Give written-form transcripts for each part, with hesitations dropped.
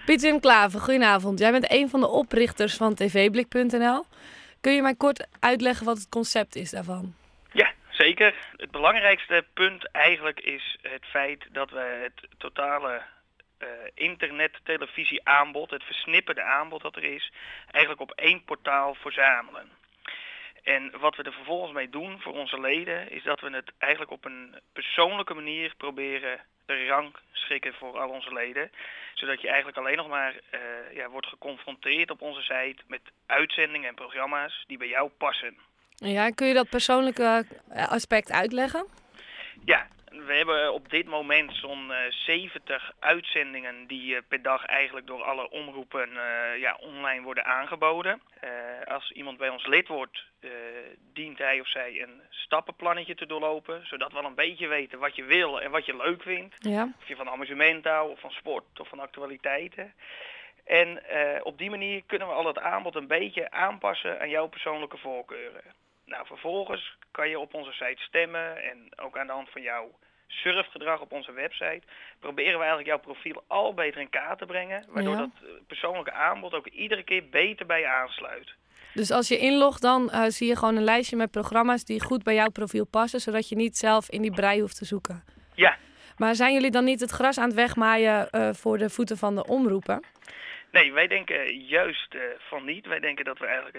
Piet-Wim Klaver, goedenavond. Jij bent een van de oprichters van tvblik.nl. Kun je mij kort uitleggen wat het concept is daarvan? Ja, zeker. Het belangrijkste punt eigenlijk is het feit dat we het totale internet-televisieaanbod, het versnipperde aanbod dat er is, eigenlijk op één portaal verzamelen. En wat we er vervolgens mee doen voor onze leden, is dat we het eigenlijk op een persoonlijke manier proberen de rangschikken voor al onze leden. Zodat je eigenlijk alleen nog maar wordt geconfronteerd op onze site met uitzendingen en programma's die bij jou passen. Ja, kun je dat persoonlijke aspect uitleggen? Ja, we hebben op dit moment zo'n 70 uitzendingen die per dag eigenlijk door alle omroepen online worden aangeboden. Als iemand bij ons lid wordt, dient hij of zij een stappenplannetje te doorlopen, zodat we al een beetje weten wat je wil en wat je leuk vindt. Ja. Of je van amusement houdt, of van sport, of van actualiteiten. En op die manier kunnen we al het aanbod een beetje aanpassen aan jouw persoonlijke voorkeuren. Nou, vervolgens kan je op onze site stemmen en ook aan de hand van jouw surfgedrag op onze website proberen we eigenlijk jouw profiel al beter in kaart te brengen, waardoor dat persoonlijke aanbod ook iedere keer beter bij je aansluit. Dus als je inlogt, dan zie je gewoon een lijstje met programma's die goed bij jouw profiel passen, zodat je niet zelf in die brei hoeft te zoeken. Ja. Maar zijn jullie dan niet het gras aan het wegmaaien voor de voeten van de omroepen? Nee, wij denken juist van niet. Wij denken dat we eigenlijk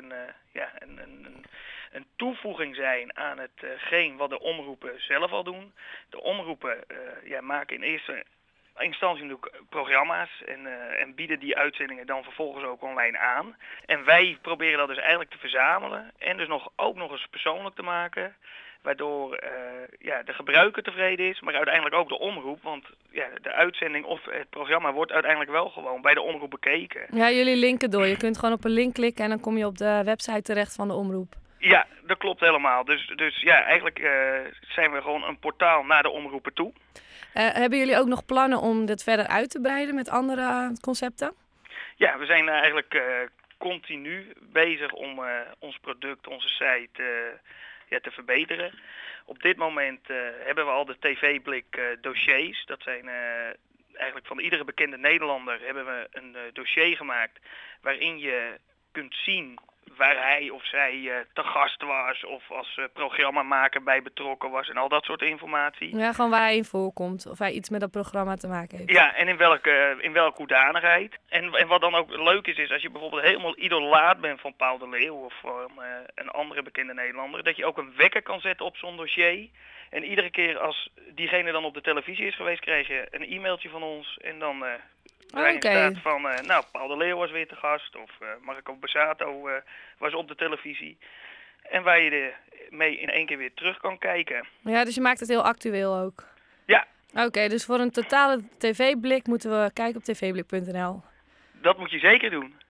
een toevoeging zijn aan hetgeen wat de omroepen zelf al doen. De omroepen maken in eerste instantie natuurlijk programma's en bieden die uitzendingen dan vervolgens ook online aan. En wij proberen dat dus eigenlijk te verzamelen en dus ook nog eens persoonlijk te maken. Waardoor de gebruiker tevreden is, maar uiteindelijk ook de omroep. Want de uitzending of het programma wordt uiteindelijk wel gewoon bij de omroep bekeken. Ja, jullie linken door. Je kunt gewoon op een link klikken en dan kom je op de website terecht van de omroep. Ja, dat klopt helemaal. Dus eigenlijk zijn we gewoon een portaal naar de omroepen toe. Hebben jullie ook nog plannen om dit verder uit te breiden met andere concepten? Ja, we zijn eigenlijk continu bezig om ons product, onze site te verbeteren. Op dit moment hebben we al de TV-blik dossiers. Dat zijn eigenlijk van iedere bekende Nederlander hebben we een dossier gemaakt waarin je kunt zien waar hij of zij te gast was of als programmamaker bij betrokken was en al dat soort informatie. Ja, gewoon waar hij in voorkomt of hij iets met dat programma te maken heeft. Ja, en in welke hoedanigheid. En wat dan ook leuk is als je bijvoorbeeld helemaal idolaat bent van Paul de Leeuw of van een andere bekende Nederlander, dat je ook een wekker kan zetten op zo'n dossier. En iedere keer als diegene dan op de televisie is geweest, krijg je een e-mailtje van ons en dan staat van, Paul de Leeuw was weer te gast of Marco Borsato was op de televisie. En waar je er mee in één keer weer terug kan kijken. Ja, dus je maakt het heel actueel ook. Ja. Oké, dus voor een totale tv-blik moeten we kijken op tvblik.nl. Dat moet je zeker doen.